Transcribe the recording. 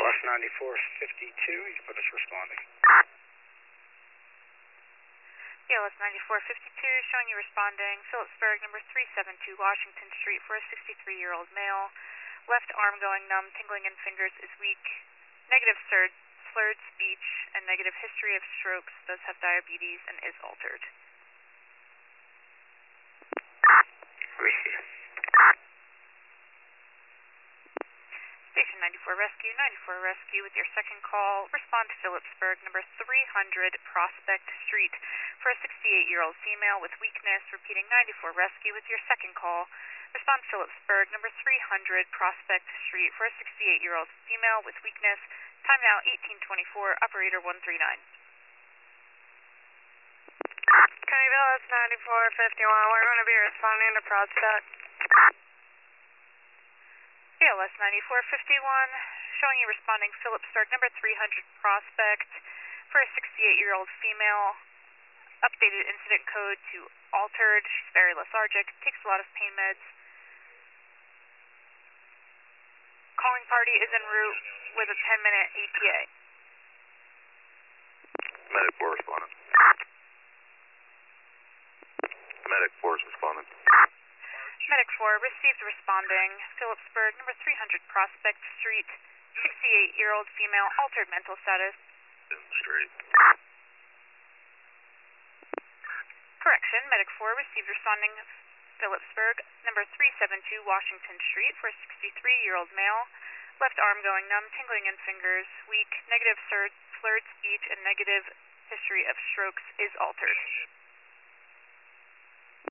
PLS 9452, you put us responding. PLS 9452, showing you responding. Phillipsburg, number 372 Washington Street for a 63-year-old male. Left arm going numb, tingling in fingers, is weak. Negative slurred speech, and negative history of strokes, does have diabetes, and is altered. Receive. Station 94 Rescue with your second call. Respond to Phillipsburg, number 300 Prospect Street for a 68-year-old female with weakness. Repeating 94 Rescue with your second call. Respond to Phillipsburg, number 300 Prospect Street for a 68-year-old female with weakness. Time now 18:24, operator 139. Countyville, that's 9451. We're going to be responding to Prospect. PLS 9451, showing you responding Phillipsburg, number 300 Prospect for a 68-year-old female. Updated incident code to altered. She's very lethargic, takes a lot of pain meds. Calling party is en route with a 10-minute ETA. Medic 4 responding. Medic 4 is responding. Medic 4 received responding. Phillipsburg, number 300 Prospect Street, 68-year-old female, altered mental status. Straight. Correction, Medic 4 received responding Phillipsburg, number 372 Washington Street for a 63-year-old male. Left arm going numb, tingling in fingers, weak, negative slurred speech, and negative history of strokes is altered.